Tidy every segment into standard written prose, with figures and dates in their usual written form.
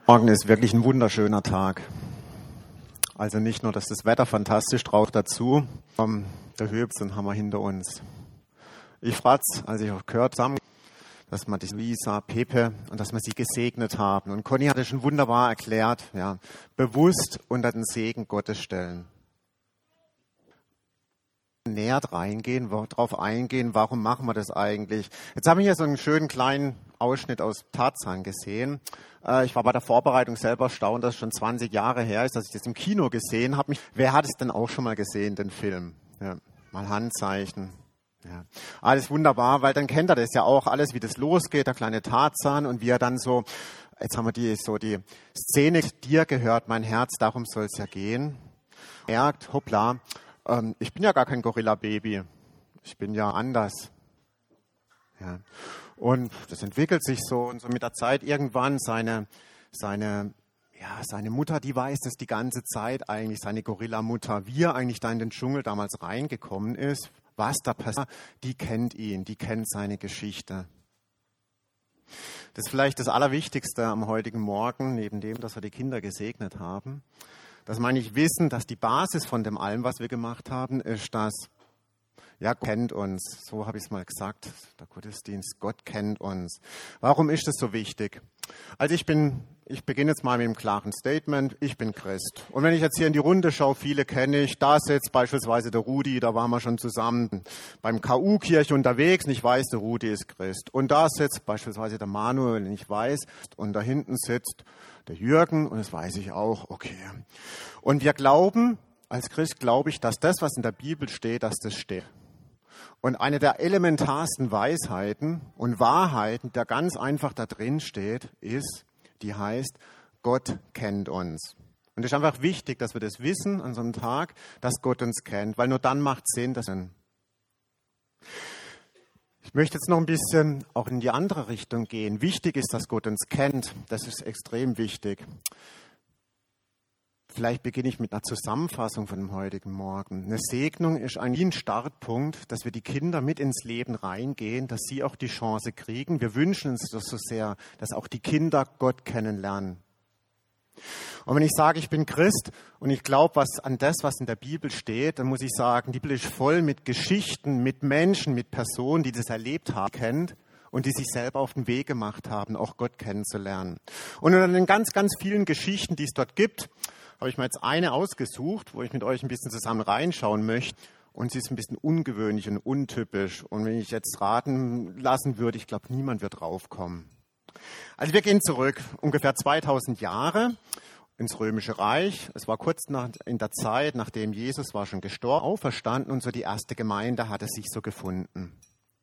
Morgen ist wirklich ein wunderschöner Tag. Also nicht nur, dass das Wetter fantastisch drauf dazu, der Höhepunkt haben wir hinter uns. Ich frage, als ich auch gehört habe, dass wir die Luisa, Pepe und dass wir sie gesegnet haben. Und Conny hat es schon wunderbar erklärt, ja, bewusst unter den Segen Gottes stellen. Näher reingehen, darauf eingehen, warum machen wir das eigentlich? Jetzt haben wir hier so einen schönen kleinen Ausschnitt aus Tarzan gesehen. Ich war bei der Vorbereitung selber erstaunt, dass es schon 20 Jahre her ist, dass ich das im Kino gesehen habe. Wer hat es denn auch schon mal gesehen, den Film? Ja, mal Handzeichen. Ja, alles wunderbar, weil dann kennt er das ja auch, alles wie das losgeht, der kleine Tarzan und wie er dann so, jetzt haben wir die Szene, dir gehört mein Herz, darum soll es ja gehen. Merkt, hoppla, ich bin ja gar kein Gorilla-Baby, ich bin ja anders. Ja. Und das entwickelt sich so und so mit der Zeit irgendwann seine Mutter, die weiß das die ganze Zeit eigentlich, seine Gorilla-Mutter, wie er eigentlich da in den Dschungel damals reingekommen ist, was da passiert, die kennt ihn, die kennt seine Geschichte. Das ist vielleicht das Allerwichtigste am heutigen Morgen, neben dem, dass wir die Kinder gesegnet haben, dass wir eigentlich wissen, dass die Basis von dem allem, was wir gemacht haben, ist, dass ja, Gott kennt uns. So habe ich es mal gesagt, der Gottesdienst, Gott kennt uns. Warum ist das so wichtig? Also ich beginne jetzt mal mit einem klaren Statement, ich bin Christ. Und wenn ich jetzt hier in die Runde schaue, viele kenne ich, da sitzt beispielsweise der Rudi, da waren wir schon zusammen beim KU-Kirche unterwegs und ich weiß, der Rudi ist Christ. Und da sitzt beispielsweise der Manuel und ich weiß, und da hinten sitzt der Jürgen und das weiß ich auch, okay. Und wir glauben, als Christ glaube ich, dass das, was in der Bibel steht, dass das steht. Und eine der elementarsten Weisheiten und Wahrheiten, die ganz einfach da drin steht, ist, die heißt, Gott kennt uns. Und es ist einfach wichtig, dass wir das wissen an so einem Tag, dass Gott uns kennt, weil nur dann macht es Sinn, dass ich möchte jetzt noch ein bisschen auch in die andere Richtung gehen. Wichtig ist, dass Gott uns kennt. Das ist extrem wichtig. Vielleicht beginne ich mit einer Zusammenfassung von dem heutigen Morgen. Eine Segnung ist ein Startpunkt, dass wir die Kinder mit ins Leben reingehen, dass sie auch die Chance kriegen. Wir wünschen uns das so sehr, dass auch die Kinder Gott kennenlernen. Und wenn ich sage, ich bin Christ und ich glaube an das, was in der Bibel steht, dann muss ich sagen, die Bibel ist voll mit Geschichten, mit Menschen, mit Personen, die das erlebt haben, kennt und die sich selber auf den Weg gemacht haben, auch Gott kennenzulernen. Und unter den ganz, ganz vielen Geschichten, die es dort gibt, habe ich mir jetzt eine ausgesucht, wo ich mit euch ein bisschen zusammen reinschauen möchte. Und sie ist ein bisschen ungewöhnlich und untypisch. Und wenn ich jetzt raten lassen würde, ich glaube, niemand wird draufkommen. Also wir gehen zurück, ungefähr 2000 Jahre ins Römische Reich. Es war kurz in der Zeit, nachdem Jesus war schon gestorben, auferstanden und so die erste Gemeinde hatte sich so gefunden.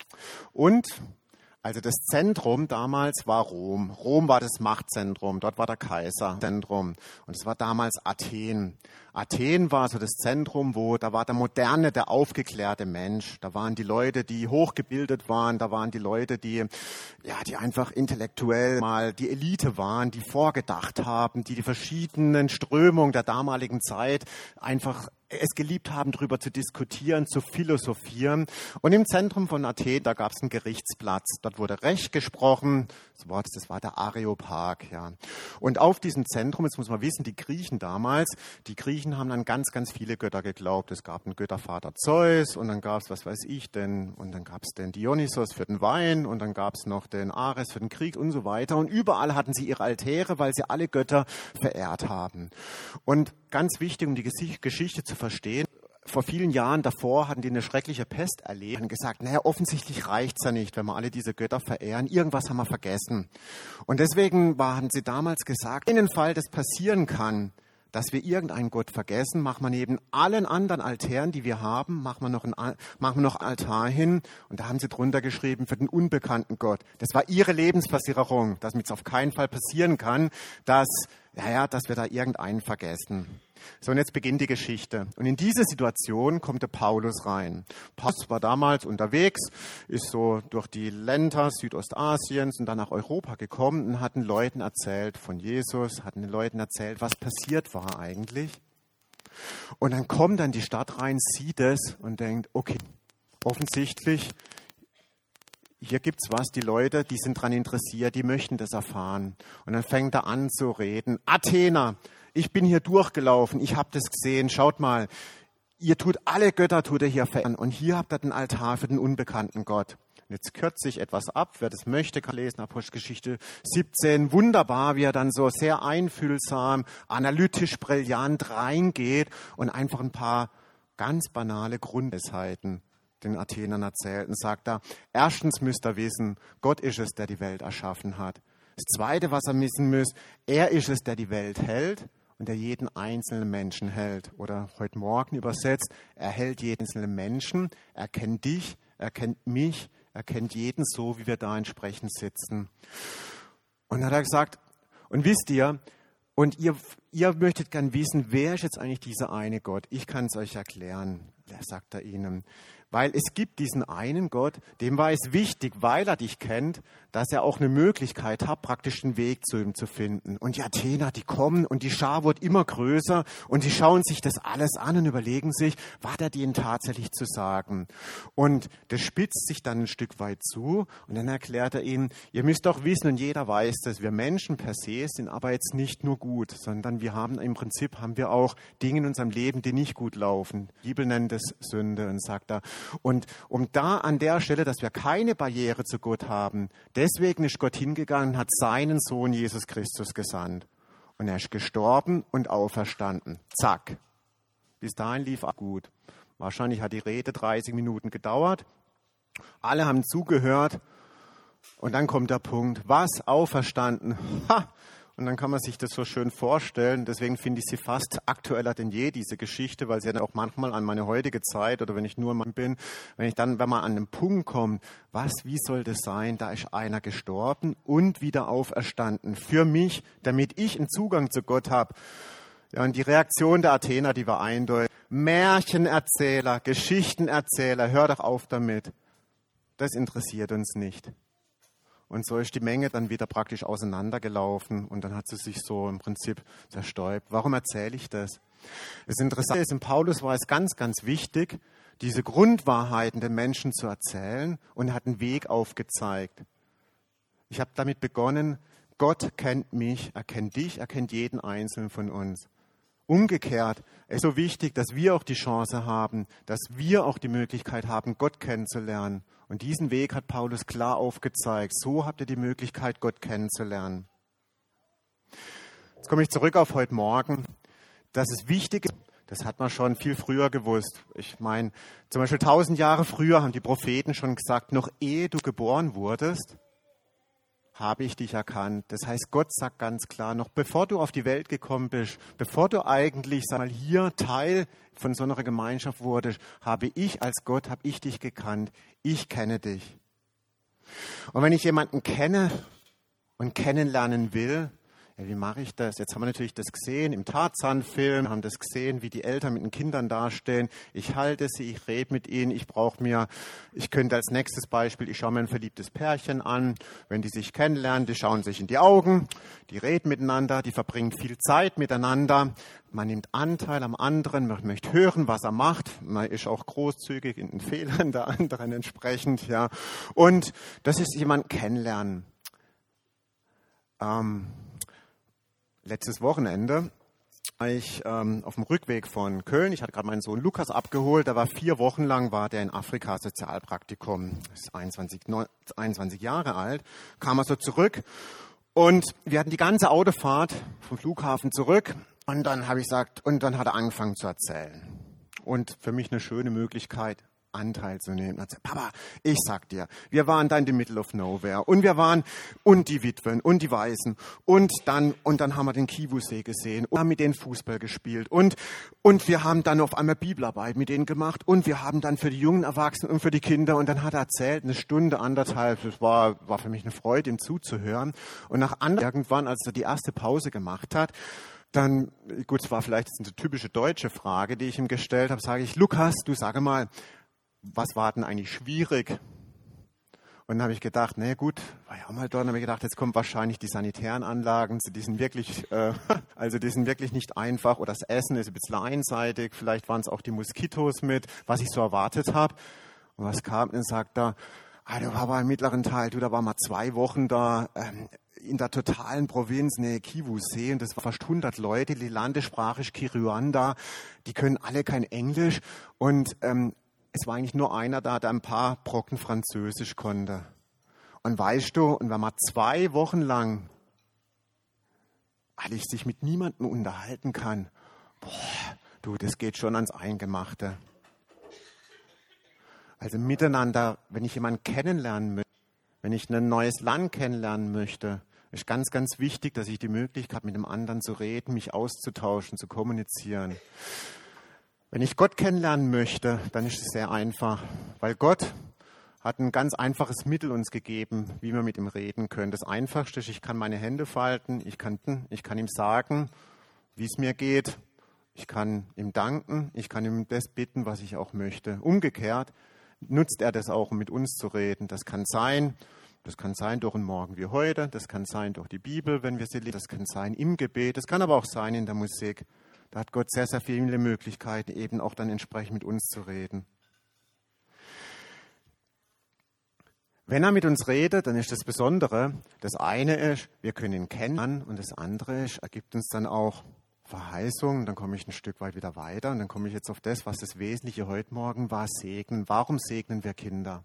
Und also das Zentrum damals war Rom. Rom war das Machtzentrum, dort war der Kaiserzentrum und es war damals Athen. Athen war so das Zentrum, da war der moderne, der aufgeklärte Mensch. Da waren die Leute, die hochgebildet waren, da waren die Leute, die einfach intellektuell mal die Elite waren, die vorgedacht haben, die verschiedenen Strömungen der damaligen Zeit einfach es geliebt haben, darüber zu diskutieren, zu philosophieren. Und im Zentrum von Athen, da gab es einen Gerichtsplatz. Dort wurde Recht gesprochen. Das war der Areopag. Ja. Und auf diesem Zentrum, jetzt muss man wissen, die Griechen haben an ganz, ganz viele Götter geglaubt. Es gab einen Göttervater Zeus und dann gab es, und dann gab es den Dionysos für den Wein und dann gab es noch den Ares für den Krieg und so weiter. Und überall hatten sie ihre Altäre, weil sie alle Götter verehrt haben. Und ganz wichtig, um die Geschichte zu verstehen, vor vielen Jahren davor hatten die eine schreckliche Pest erlebt und gesagt, offensichtlich reicht's ja nicht, wenn wir alle diese Götter verehren. Irgendwas haben wir vergessen. Und deswegen haben sie damals gesagt, in dem Fall, das passieren kann, dass wir irgendeinen Gott vergessen, machen wir neben allen anderen Altären, die wir haben, machen wir noch Altar hin. Und da haben sie drunter geschrieben, für den unbekannten Gott. Das war ihre Lebensversicherung, dass es auf keinen Fall passieren kann, dass wir da irgendeinen vergessen. So, und jetzt beginnt die Geschichte. Und in diese Situation kommt der Paulus rein. Paulus war damals unterwegs, ist so durch die Länder Südostasiens und dann nach Europa gekommen und hat den Leuten erzählt von Jesus, hat den Leuten erzählt, was passiert war eigentlich. Und dann kommt er in die Stadt rein, sieht es und denkt, okay, offensichtlich, hier gibt's was, die Leute, die sind daran interessiert, die möchten das erfahren. Und dann fängt er an zu reden. Athener, ich bin hier durchgelaufen, ich habe das gesehen, schaut mal, alle Götter tut ihr hier verehren. Und hier habt ihr den Altar für den unbekannten Gott. Jetzt kürze ich etwas ab, wer das möchte, kann lesen, Apostelgeschichte 17, wunderbar, wie er dann so sehr einfühlsam, analytisch brillant reingeht und einfach ein paar ganz banale Grundweisheiten den Athenern erzählt und sagt da, erstens müsst ihr wissen, Gott ist es, der die Welt erschaffen hat. Das Zweite, was ihr wissen müsst, er ist es, der die Welt hält und der jeden einzelnen Menschen hält. Oder heute Morgen übersetzt, er hält jeden einzelnen Menschen, er kennt dich, er kennt mich, er kennt jeden so, wie wir da entsprechend sitzen. Und dann hat er gesagt, und wisst ihr, und ihr möchtet gern wissen, wer ist jetzt eigentlich dieser eine Gott? Ich kann es euch erklären, sagt er ihnen. Weil es gibt diesen einen Gott, dem war es wichtig, weil er dich kennt, dass er auch eine Möglichkeit hat, praktisch den Weg zu ihm zu finden. Und die Athener, die kommen und die Schar wird immer größer und sie schauen sich das alles an und überlegen sich, was hat er denen tatsächlich zu sagen. Und das spitzt sich dann ein Stück weit zu und dann erklärt er ihnen, ihr müsst doch wissen und jeder weiß das, wir Menschen per se sind aber jetzt nicht nur gut, sondern wir haben auch Dinge in unserem Leben, die nicht gut laufen. Die Bibel nennt es Sünde und sagt da, und um da an der Stelle, dass wir keine Barriere zu Gott haben, deswegen ist Gott hingegangen und hat seinen Sohn Jesus Christus gesandt. Und er ist gestorben und auferstanden. Zack. Bis dahin lief alles gut. Wahrscheinlich hat die Rede 30 Minuten gedauert. Alle haben zugehört. Und dann kommt der Punkt. Was? Auferstanden? Ha! Und dann kann man sich das so schön vorstellen. Deswegen finde ich sie fast aktueller denn je, diese Geschichte, weil sie dann auch manchmal an meine heutige Zeit oder wenn ich nur mal bin, wenn man an einen Punkt kommt, wie soll das sein? Da ist einer gestorben und wieder auferstanden. Für mich, damit ich einen Zugang zu Gott habe. Ja, und die Reaktion der Athener, die war eindeutig. Märchenerzähler, Geschichtenerzähler, hör doch auf damit. Das interessiert uns nicht. Und so ist die Menge dann wieder praktisch auseinandergelaufen und dann hat sie sich so im Prinzip zerstäubt. Warum erzähle ich das? Das Interessante ist, in Paulus war es ganz, ganz wichtig, diese Grundwahrheiten den Menschen zu erzählen und hat einen Weg aufgezeigt. Ich habe damit begonnen, Gott kennt mich, er kennt dich, er kennt jeden Einzelnen von uns. Umgekehrt ist so wichtig, dass wir auch die Chance haben, dass wir auch die Möglichkeit haben, Gott kennenzulernen. Und diesen Weg hat Paulus klar aufgezeigt. So habt ihr die Möglichkeit, Gott kennenzulernen. Jetzt komme ich zurück auf heute Morgen. Dass es wichtig ist, das hat man schon viel früher gewusst. Ich meine, zum Beispiel 1000 Jahre früher haben die Propheten schon gesagt, noch ehe du geboren wurdest, habe ich dich erkannt. Das heißt, Gott sagt ganz klar, noch bevor du auf die Welt gekommen bist, bevor du eigentlich, sag mal, hier Teil von so einer Gemeinschaft wurdest, habe ich als Gott, habe ich dich gekannt. Ich kenne dich. Und wenn ich jemanden kenne und kennenlernen will, ja, wie mache ich das? Jetzt haben wir natürlich das gesehen im Tarzan-Film, haben das gesehen, wie die Eltern mit den Kindern dastehen. Ich halte sie, ich rede mit ihnen, ich könnte als nächstes Beispiel, ich schaue mir ein verliebtes Pärchen an. Wenn die sich kennenlernen, die schauen sich in die Augen, die reden miteinander, die verbringen viel Zeit miteinander. Man nimmt Anteil am anderen, man möchte hören, was er macht. Man ist auch großzügig in den Fehlern der anderen entsprechend, ja. Und das ist jemand kennenlernen. Letztes Wochenende war ich auf dem Rückweg von Köln. Ich hatte gerade meinen Sohn Lukas abgeholt. Der war 4 Wochen lang der in Afrika Sozialpraktikum. Ist 21 Jahre alt. Kam also zurück und wir hatten die ganze Autofahrt vom Flughafen zurück. Und dann habe ich gesagt, und dann hat er angefangen zu erzählen. Und für mich eine schöne Möglichkeit, Anteil zu nehmen. Er sagt, Papa, ich sag dir, wir waren da in the middle of nowhere und wir waren und die Witwen und die Waisen und dann haben wir den Kivu-See gesehen und haben mit denen Fußball gespielt und wir haben dann auf einmal Bibelarbeit mit denen gemacht und wir haben dann für die jungen Erwachsenen und für die Kinder und dann hat er erzählt, 1 Stunde, 1,5, das war für mich eine Freude, ihm zuzuhören und irgendwann, als er die erste Pause gemacht hat, dann, gut, es war vielleicht eine typische deutsche Frage, die ich ihm gestellt habe, sage ich, Lukas, du sage mal, was war denn eigentlich schwierig? Und dann habe ich gedacht, na gut, war ja auch mal dort. Dann habe ich gedacht, jetzt kommen wahrscheinlich die sanitären Anlagen, die sind wirklich nicht einfach. Oder das Essen ist ein bisschen einseitig. Vielleicht waren es auch die Moskitos mit, was ich so erwartet habe. Und was kam, dann sagt er, Da war aber im mittleren Teil, da war mal 2 Wochen da in der totalen Provinz, nähe Kivu-See, und das war fast 100 Leute, die landessprachig Kiruanda, die können alle kein Englisch, und es war eigentlich nur einer da, der ein paar Brocken Französisch konnte. Und weißt du, und wenn man 2 Wochen lang eigentlich sich mit niemandem unterhalten kann, das geht schon ans Eingemachte. Also miteinander, wenn ich jemanden kennenlernen möchte, wenn ich ein neues Land kennenlernen möchte, ist ganz, ganz wichtig, dass ich die Möglichkeit habe, mit dem anderen zu reden, mich auszutauschen, zu kommunizieren. Wenn ich Gott kennenlernen möchte, dann ist es sehr einfach, weil Gott hat ein ganz einfaches Mittel uns gegeben, wie wir mit ihm reden können. Das Einfachste ist, ich kann meine Hände falten, ich kann ihm sagen, wie es mir geht, ich kann ihm danken, ich kann ihm das bitten, was ich auch möchte. Umgekehrt nutzt er das auch, um mit uns zu reden. Das kann sein durch einen Morgen wie heute, das kann sein durch die Bibel, wenn wir sie lesen, das kann sein im Gebet, das kann aber auch sein in der Musik. Da hat Gott sehr, sehr viele Möglichkeiten, eben auch dann entsprechend mit uns zu reden. Wenn er mit uns redet, dann ist das Besondere, das eine ist, wir können ihn kennen, und das andere ist, er gibt uns dann auch Verheißungen. Dann komme ich ein Stück weit wieder weiter, und dann komme ich jetzt auf das, was das Wesentliche heute Morgen war, segnen. Warum segnen wir Kinder?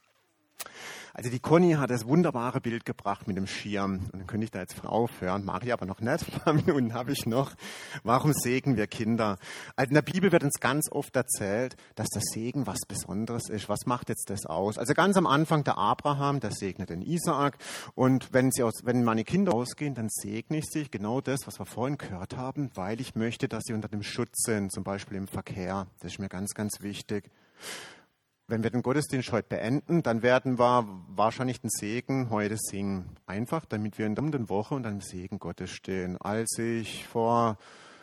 Also die Conny hat das wunderbare Bild gebracht mit dem Schirm. Und dann könnte ich da jetzt aufhören, mache ich aber noch nicht. Ein paar Minuten habe ich noch. Warum segnen wir Kinder? Also in der Bibel wird uns ganz oft erzählt, dass der Segen was Besonderes ist. Was macht jetzt das aus? Also ganz am Anfang der Abraham, der segnet den Isaak. Und wenn meine Kinder ausgehen, dann segne ich sie, genau das, was wir vorhin gehört haben, weil ich möchte, dass sie unter dem Schutz sind, zum Beispiel im Verkehr. Das ist mir ganz, ganz wichtig. Wenn wir den Gottesdienst heute beenden, dann werden wir wahrscheinlich den Segen heute singen. Einfach, damit wir in der Woche unter dem Segen Gottes stehen. Als ich vor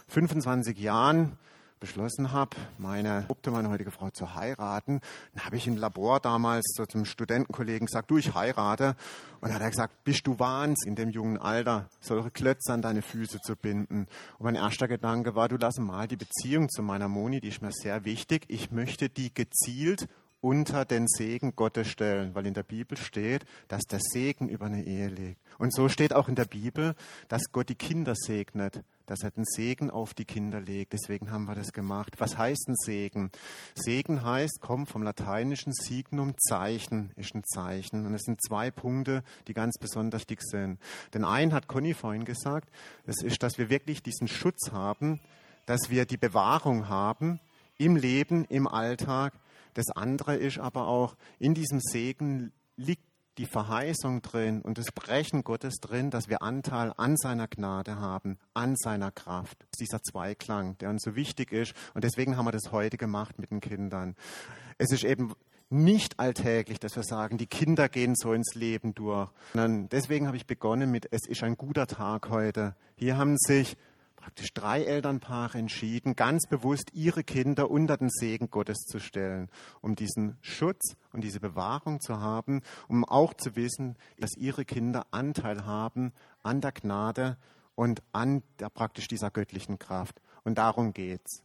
25 Jahren beschlossen habe, meine heutige Frau zu heiraten, dann habe ich im Labor damals so zum Studentenkollegen gesagt, du, ich heirate. Und dann hat er gesagt, bist du wahnsinnig, in dem jungen Alter solche Klötze an deine Füße zu binden. Und mein erster Gedanke war, du lass mal die Beziehung zu meiner Moni, die ist mir sehr wichtig. Ich möchte die gezielt unter den Segen Gottes stellen, weil in der Bibel steht, dass der Segen über eine Ehe liegt. Und so steht auch in der Bibel, dass Gott die Kinder segnet, dass er den Segen auf die Kinder legt. Deswegen haben wir das gemacht. Was heißt ein Segen? Segen kommt vom lateinischen Signum, Zeichen, ist ein Zeichen. Und es sind 2 Punkte, die ganz besonders wichtig sind. Den einen hat Conny vorhin gesagt, das ist, dass wir wirklich diesen Schutz haben, dass wir die Bewahrung haben im Leben, im Alltag. Das andere ist aber auch, in diesem Segen liegt die Verheißung drin und das Brechen Gottes drin, dass wir Anteil an seiner Gnade haben, an seiner Kraft. Das ist dieser Zweiklang, der uns so wichtig ist, und deswegen haben wir das heute gemacht mit den Kindern. Es ist eben nicht alltäglich, dass wir sagen, die Kinder gehen so ins Leben durch. Sondern deswegen habe ich begonnen mit, es ist ein guter Tag heute. Hier haben sich praktisch 3 Elternpaare entschieden, ganz bewusst ihre Kinder unter den Segen Gottes zu stellen, um diesen Schutz und diese Bewahrung zu haben, um auch zu wissen, dass ihre Kinder Anteil haben an der Gnade und an praktisch dieser göttlichen Kraft. Und darum geht's.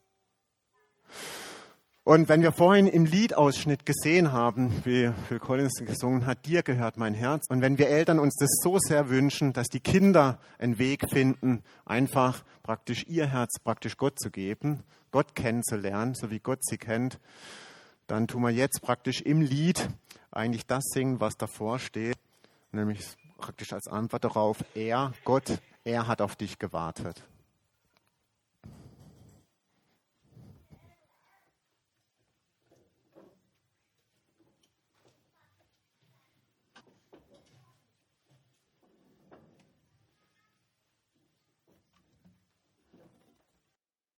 Und wenn wir vorhin im Liedausschnitt gesehen haben, wie Phil Collins gesungen hat, dir gehört mein Herz. Und wenn wir Eltern uns das so sehr wünschen, dass die Kinder einen Weg finden, einfach praktisch ihr Herz praktisch Gott zu geben, Gott kennenzulernen, so wie Gott sie kennt, dann tun wir jetzt praktisch im Lied eigentlich das singen, was davor steht, nämlich praktisch als Antwort darauf, Gott, er hat auf dich gewartet.